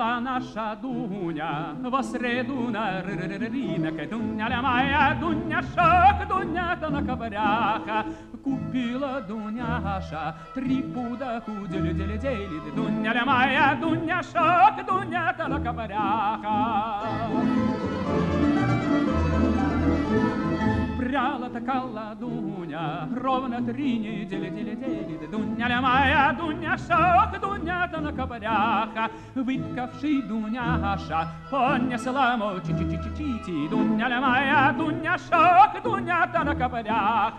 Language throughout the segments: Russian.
Пошла наша Дуня во среду на рынок. Дуня моя, Дуня шаг, Дуня-то на коврях. Купила Дуняша 3 пуда кудели-дели-дели. Дуня моя, Дуня шаг, Дуня-то на коврях. Пряла такала Дуня ровно 3 недели, дели-дели. Дуня моя, Дуня шаг, Дуня-то на коврях. Выткавший Дуняша понесла ему чи-чи-чи-чи-чи. Дуня моя, Дуня шаг, Дуня-то на коврях.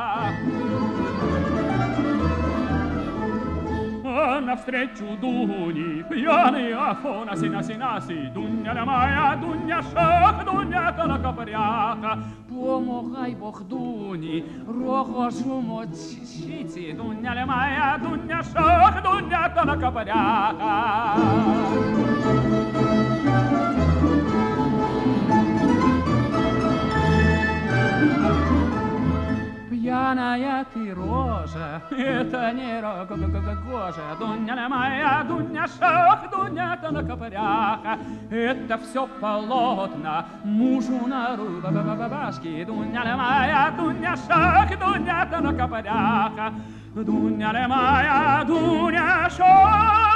А навстречу Дуни пьяный Афонаси, наси. Дуня моя, Дуня шаг, Дуня-то на коврях. Помогай Бог Дуни, рогожу мочите. Дуня моя, Дуня шаг, Дуня-то на коврях. Пьяная ты рожа, это не рогожа. Дуня моя, Дуня шаг, Дуня-то на коврях. Это все полотна мужу на рубашке. Дуня моя, Дуня шаг, Дуня-то на коврях. Дуня моя, Дуня шаг.